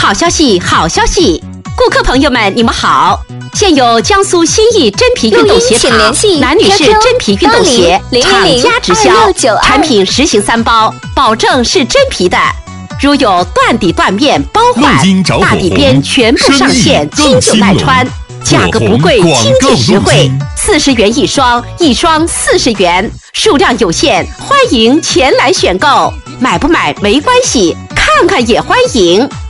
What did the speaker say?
好消息，好消息！顾客朋友们，你们好！现有江苏新义真皮运动鞋厂男女士真皮运动鞋厂家直销，产品实行3包，保证是真皮的。如有断底断面包换，大底边全部上线，经久耐穿，价格不贵，经济实惠，40元一双，一双40元，数量有限，欢迎前来选购。买不买没关系，看看也欢迎。